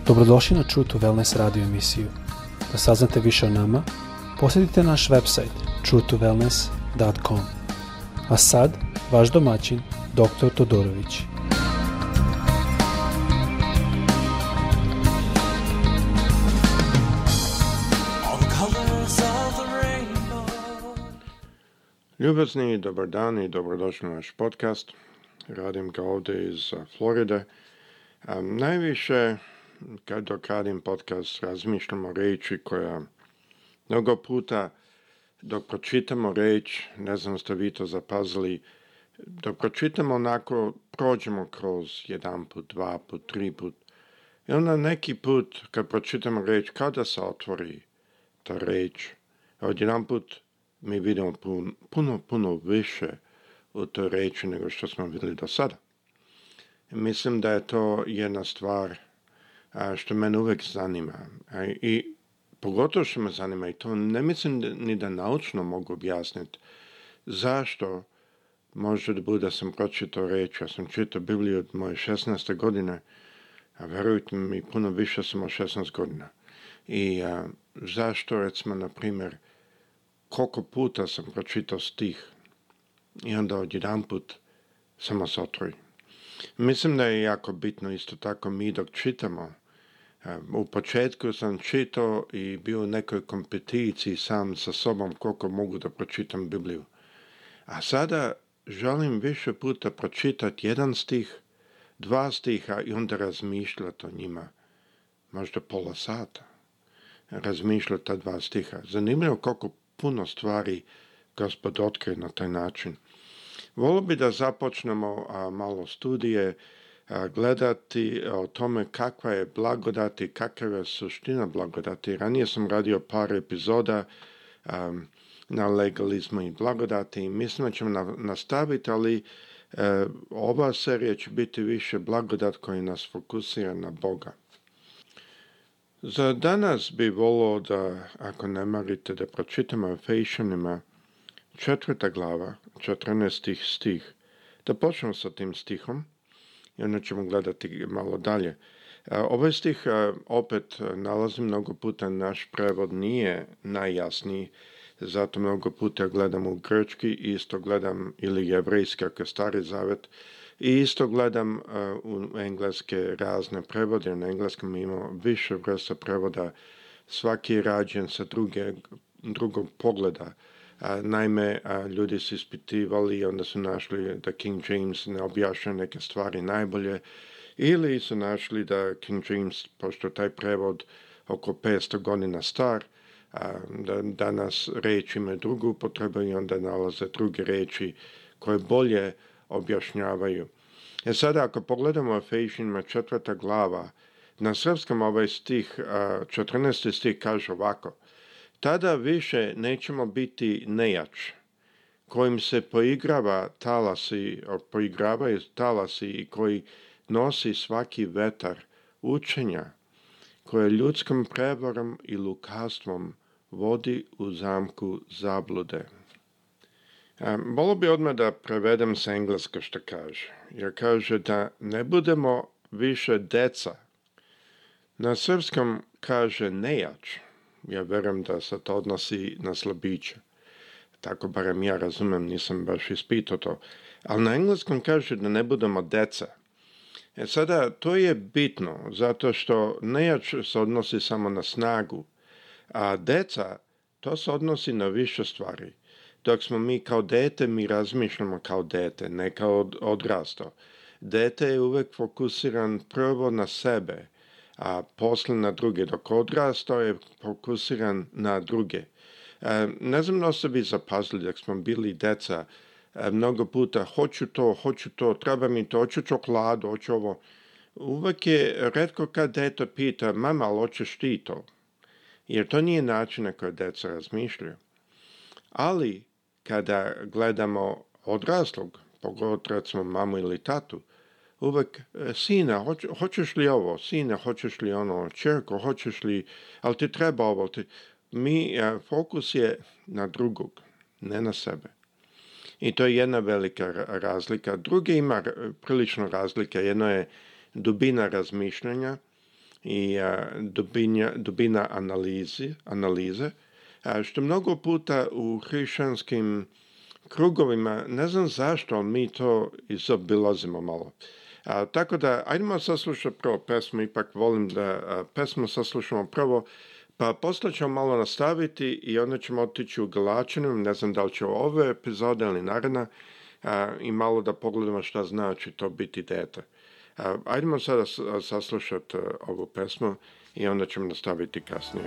Dobrodošli na True to Wellness radio emisiju. Da saznate više o nama, posjetite naš website truetowellness.com. A sad, vaš domaćin, dr. Todorović. Ljubazni, dobar dan i dobrodošli na naš podcast. Radim ga ovdje iz Floride. Najviše, dok radim podcast, razmišljam o reči koja mnogo puta dok pročitamo reč, ne znam ste vi to zapazili, dok pročitamo onako, prođemo kroz jedan put, dva put, tri put. I onda neki put kad pročitamo reč, kada se otvori ta reč, odjedan put mi vidimo puno više u toj reči nego što smo vidjeli do sada. Mislim da je to jedna stvar što mene uvijek zanima. I pogotovo što me zanima, i to ne mislim ni da naučno mogu objasniti, zašto može da bude da sam pročitao reč. Ja sam čitao Bibliju od moje 16. godine, a verujte mi, puno više sam od 16 godina. I zašto, recimo, na primjer, koliko puta sam pročitao stih i onda odjedan put samo se otvori. Mislim da je jako bitno isto tako mi dok čitamo. U početku sam čitao i bio u nekoj kompeticiji sam sa sobom koliko mogu da pročitam Bibliju. A sada želim više puta pročitati jedan stih, dva stiha i onda razmišljati o njima. Možda pola sata. Razmišljati ta dva stiha. Zanimljivo koliko puno stvari Gospod otkrije na taj način. Volio bi da započnemo malo studije, gledati o tome kakva je blagodat i kakva je suština blagodati. Ranije sam radio par epizoda na legalizmu i blagodati i mislim da ćemo nastaviti, ali ova serija će biti više blagodat koji nas fokusira na Boga. Za danas bi volio da, ako ne marite, da pročitamo Efežanima 4. glava, 14. stih. Da počnemo sa tim stihom i onda ćemo gledati malo dalje. Ovaj stih opet nalazim mnogo puta, naš prevod nije najjasniji, zato mnogo puta gledam u grčki, isto gledam ili jevrejski ako je Stari Zavet, i isto gledam u engleske razne prevode. Na engleskom imamo više vrsta prevoda, svaki je rađen sa drugog pogleda. Naime, ljudi su ispitivali i onda su našli da King James ne objašnja neke stvari najbolje, ili su našli da King James, pošto taj prevod oko 500 godina star, da danas reči imaju drugu upotrebu i onda nalaze druge reči koje bolje objašnjavaju. Sada ako pogledamo Efežanima 4. glava, na srpskom ovaj stih, 14. stih kaže ovako: tada više nećemo biti nejač, kojim se poigravaju talasi i koji nosi svaki vetar učenja, koje ljudskom prevarom i lukavstvom vodi u zamku zablude. Volio bi odmah da prevedem sa engleska što kaže. Jer kaže da ne budemo više deca. Na srpskom kaže nejač. Ja verujem da se to odnosi na slabiće. Tako barem ja razumem, nisam baš ispitao to. Ali na engleskom kaže da ne budemo deca. Sada, to je bitno, zato što nejač se odnosi samo na snagu, a deca, to se odnosi na više stvari. Dok smo mi kao dete, mi razmišljamo kao dete, ne kao odrastao. Dete je uvijek fokusiran prvo na sebe, a posle na druge, dok odrastao je fokusiran na druge. Ne znam da ste vi zapazili, dok smo bili deca, mnogo puta hoću to, treba mi to, hoću čokoladu, hoću ovo. Uvijek je retko kad dete pita, mama, ali hoćeš ti to? Jer to nije način na koji deca razmišljaju. Ali kada gledamo odraslog, pogotovo recimo mamu ili tatu, uvijek, sina, hoćeš li ovo, sine, hoćeš li ono, čerko, hoćeš li, ali ti treba ovo. Fokus je na drugog, ne na sebe. I to je jedna velika razlika. Druge ima prilično razlika. Jedno je dubina razmišljanja, i dubina analize, što mnogo puta u hrišćanskim krugovima, ne znam zašto, ali mi to izobilazimo malo. Tako da, ajdemo saslušati prvo pesmu, ipak volim da pesmu saslušamo prvo, pa posle ćemo malo nastaviti i onda ćemo otići u Galačanima, ne znam da li će ove epizode ili naredna, i malo da pogledamo šta znači to biti dete. Ajdemo sada saslušati ovu pesmu i onda ćemo nastaviti kasnije.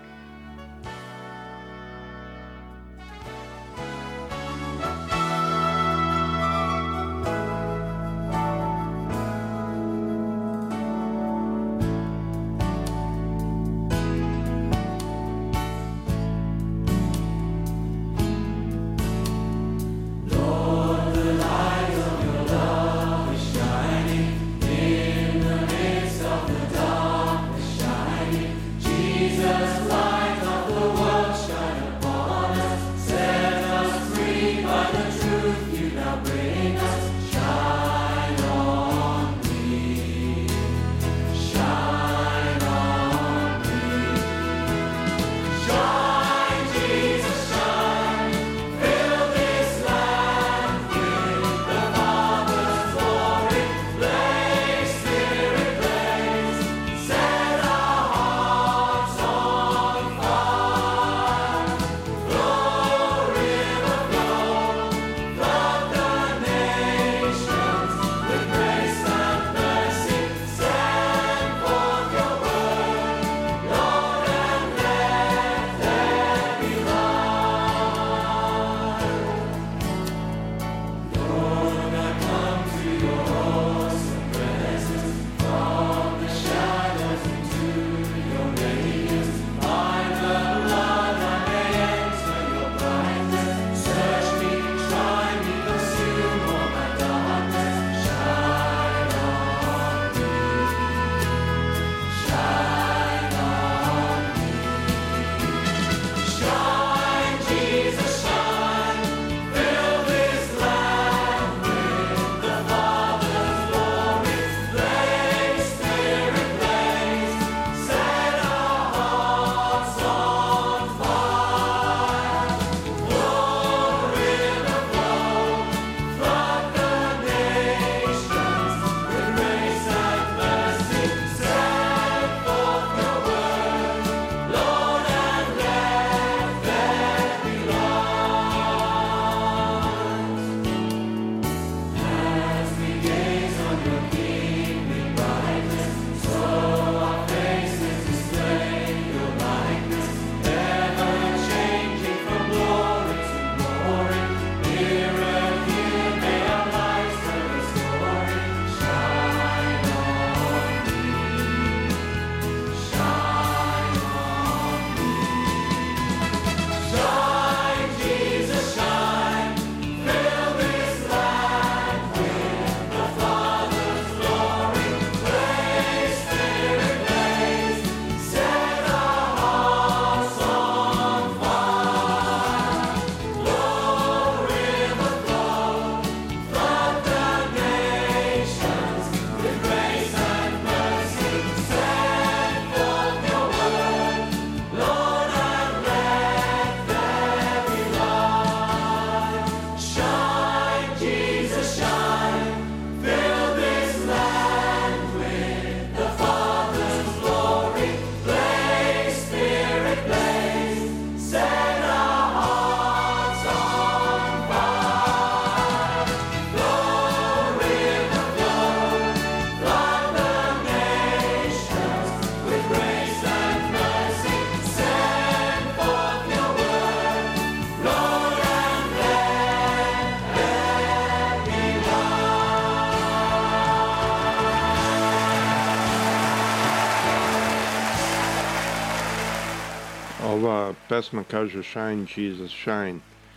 Ova pesma kaže Shine Jesus Shine,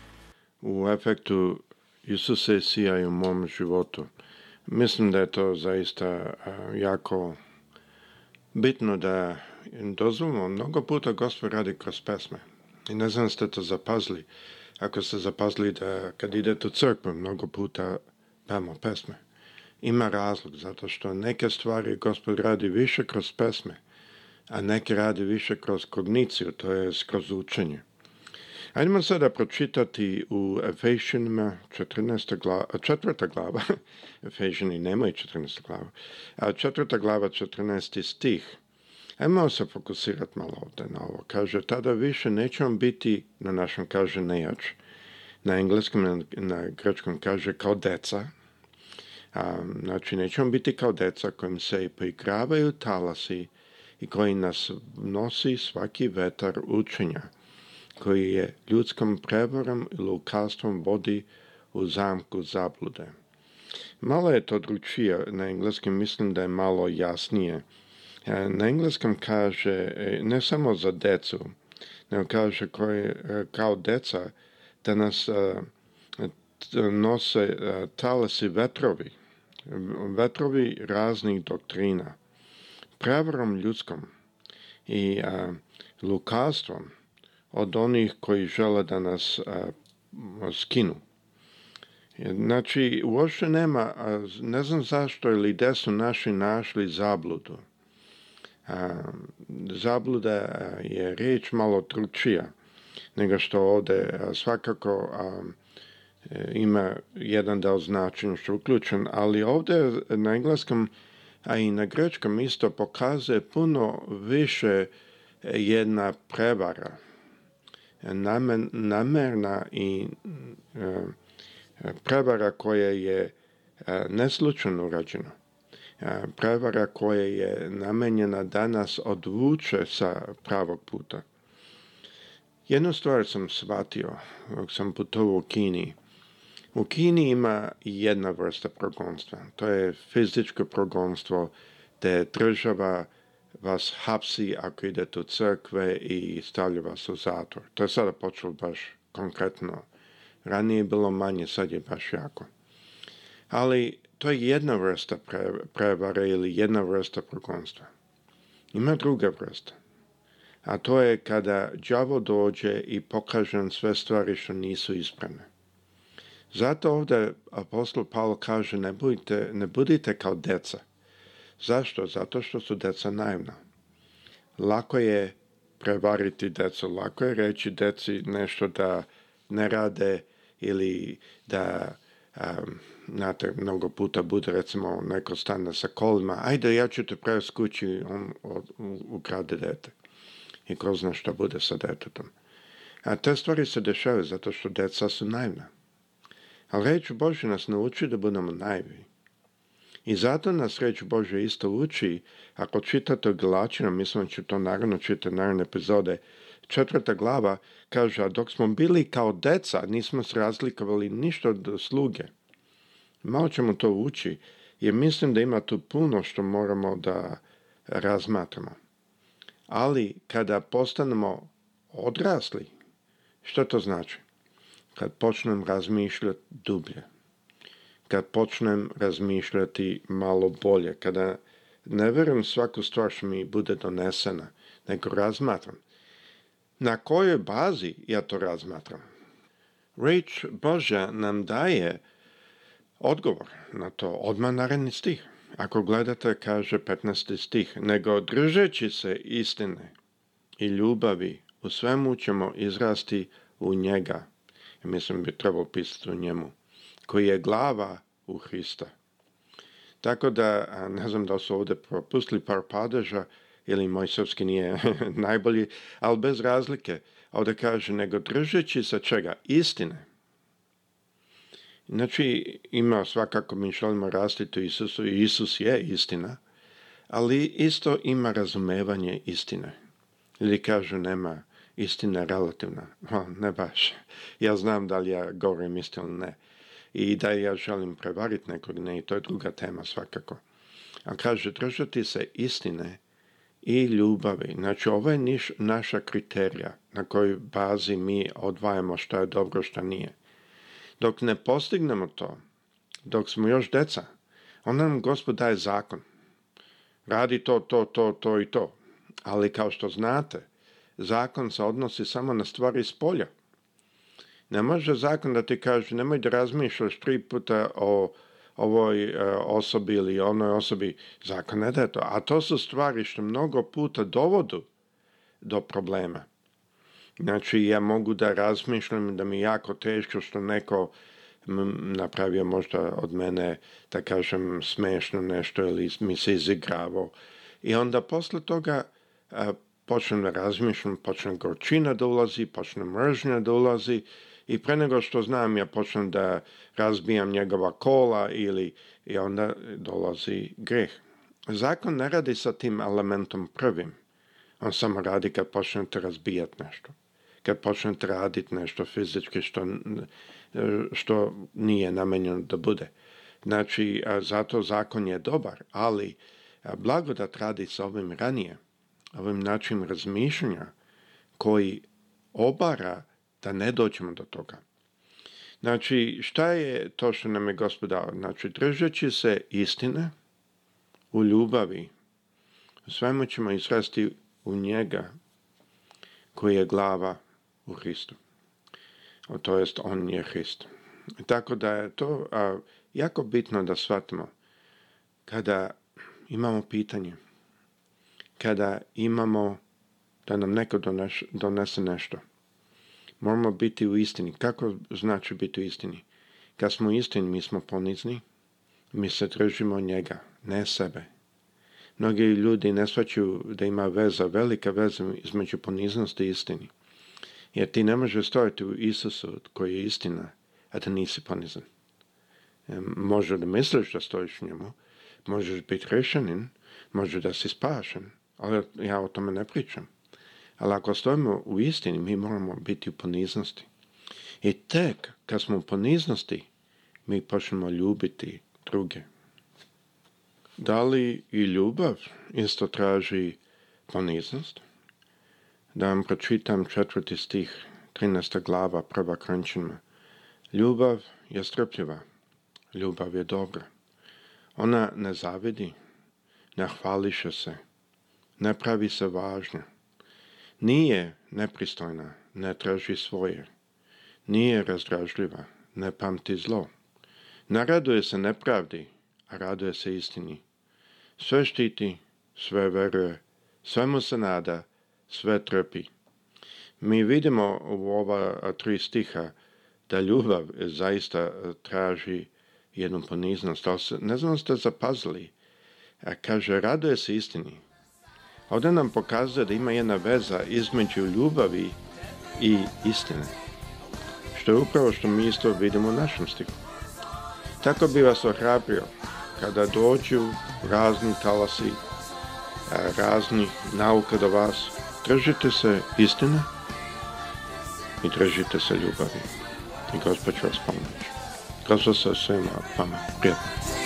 u efektu Isuse sijaj u mom životu. Mislim da je to zaista jako bitno da dozvolimo. Mnogo puta Gospod radi kroz pesme. I ne znam ste to zapazili. Ako ste zapazili da kad idete u crkvu, mnogo puta pevamo pesme. Ima razlog, zato što neke stvari Gospod radi više kroz pesme. a neki rade više kroz kogniciju, to je kroz učenje. Ajdemo sada pročitati u Efežanima 4. glava, Efežani nemaju 14. glava, a 4. glava 14. stih. Ajmo se fokusirati malo ovdje na ovo. Kaže, tada više nećemo biti, na našem kaže nejač, na engleskom, na grčkom kaže kao deca. Znači, nećemo biti kao deca kojim se poigravaju talasi i koji nas nosi svaki vetar učenja, koji je ljudskom prevarom i lukavstvom vodi u zamku zablude. Malo je to drugčije, na engleskom mislim da je malo jasnije. Na engleskom kaže ne samo za decu, nego kaže kao deca da nas nose talasi vetrovi raznih doktrina, prevarom ljudskom i lukavstvom od onih koji žele da nas skinu. Znači, uopšte nema, ne znam zašto ili gde su naši našli zabludu. Zabluda je riječ malo drukčija nego što ovdje svakako ima jedan deo značenja što je uključen, ali ovdje na engleskom, a i na grečkom isto pokazuje puno više jedna prevara, namerna i prevara koja je neslučajno urađena. Prevara koja je namenjena da nas odvuče sa pravog puta. Jednu stvar sam shvatio dok sam putovao u Kini. U Kini ima jedna vrsta progonstva. To je fizičko progonstvo gdje država vas hapsi ako idete u crkve i stavlja vas u zatvor. To je sada počelo baš konkretno. Ranije je bilo manje, sad je baš jako. Ali to je jedna vrsta prevare ili jedna vrsta progonstva. Ima druga vrsta. A to je kada đavo dođe i pokaže nam sve stvari što nisu ispravne. Zato ovdje apostol Pavlo kaže ne budite kao deca. Zašto? Zato što su deca naivna. Lako je prevariti decu, lako je reći deci nešto da ne rade ili da znate, mnogo puta bude recimo neko stane sa kolima, ajde ja ću te prevesti kući, on ukrade dete. I ko zna šta bude sa detetom. A te stvari se dešavaju zato što deca su naivna. Ali reč Božja nas nauči da budemo naivni. I zato nas reč Božja isto uči, ako čitate Galačina, mislim da ću to naravno čitati naravne epizode, 4. glava kaže, a dok smo bili kao deca, nismo se razlikovali ništa od sluge. Malo ćemo to uči, jer mislim da ima tu puno što moramo da razmatramo. Ali kada postanemo odrasli, što to znači? Kad počnem razmišljati dublje, kad počnem razmišljati malo bolje, kada ne vjerujem svaku stvar što mi bude donesena, nego razmatram. Na kojoj bazi ja to razmatram? Reč Božja nam daje odgovor na to, odmah naredni stih. Ako gledate, kaže 15. stih, nego držeći se istine i ljubavi, u svemu ćemo izrasti u njega. Mislim bi trebalo pisati u njemu, koji je glava u Hrista. Tako da, ne znam da su ovdje propustili par padeža, ili moj srpski nije najbolji, ali bez razlike. Ovdje kaže, nego držeći se čega? Istine. Znači, ima svakako mi želimo rastiti u Isusu i Isus je istina, ali isto ima razumevanje istine. Ili kažu, nema istina relativna. Ne baš. Ja znam da li ja govorim istinu ili ne. I da ja želim prevariti nekog, ne, i to je druga tema svakako. A kaže, držati se istine i ljubavi. Znači, ovo je naša kriterija na kojoj bazi mi odvajamo šta je dobro, šta nije. Dok ne postignemo to, dok smo još deca, onda nam Gospod daje zakon. Radi to i to. Ali kao što znate, zakon se odnosi samo na stvari iz polja. Ne može zakon da ti kaže, nemoj da razmišljaš 3 puta o ovoj osobi ili onoj osobi, zakon ne daje to. A to su stvari što mnogo puta dovodu do problema. Znači, ja mogu da razmišljam da mi je jako teško što neko napravio možda od mene, da kažem, smešno nešto ili mi se izigravao. I onda posle toga počnem da razmišljam, počnem gorčina da ulazi, počnem mržnja da ulazi i pre nego što znam ja počnem da razbijam njegova kola i onda dolazi greh. Zakon ne radi sa tim elementom prvim. On samo radi kad počnete razbijati nešto. Kad počnete raditi nešto fizički što nije namenjeno da bude. Znači, zato zakon je dobar, ali blagodat radi sa ovim ranije, ovim načinom razmišljanja koji obara da ne dođemo do toga. Znači, šta je to što nam je Gospod dao? Znači, držeći se istine u ljubavi, svemu ćemo izrasti u njega koji je glava u Hristu. To jest, on je Hrist. Tako da je to jako bitno da shvatimo kada imamo pitanje, kada imamo da nam neko donese nešto. Moramo biti u istini. Kako znači biti u istini? Kad smo u istini, mi smo ponizni, mi se držimo njega, ne sebe. Mnogi ljudi ne shvaćaju da ima veza, velika veza između poniznosti i istini. Jer ti ne možeš stojati u Isusu koji je istina, a da nisi ponizan. Može da misliš da stojiš u njemu, možeš biti hrešćanin, može da si spašen, ali ja o tome ne pričam. Ali ako stojimo u istini, mi moramo biti u poniznosti. I tek kad smo u poniznosti, mi počnemo ljubiti druge. Da li i ljubav isto traži poniznost? Da vam pročitam 4. stih, 13. glava, 1. Korinćanima. Ljubav je strpljiva, ljubav je dobra. Ona ne zavidi, ne hvališe se, ne pravi se važna. Nije nepristojna, ne traži svoje. Nije razdražljiva, ne pamti zlo. Ne raduje se nepravdi, a raduje se istini. Sve štiti, sve veruje, svemu se nada, sve trpi. Mi vidimo u ova 3 stiha da ljubav zaista traži jednu poniznost. Ne znam ste zapazili. Kaže, raduje se istini. Ovdje nam pokazuje da ima jedna veza između ljubavi i istine. Što je upravo što mi isto vidimo u našem stihu. Tako bi vas ohrabrio kada dođu razni talasi, raznih nauka do vas. Držite se istine i držite se ljubavi. I Gospod će vas pomoći. Gospod sa svima vama. Prijatno.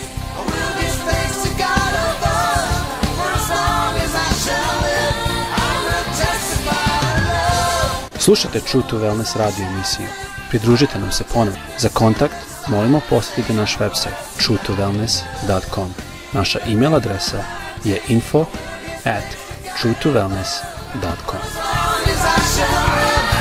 Slušajte True to Wellness radio emisiju. Pridružite nam se ponovno. Za kontakt molimo posjetite naš website truetowellness.com. Naša email adresa je info@truetowellness.com.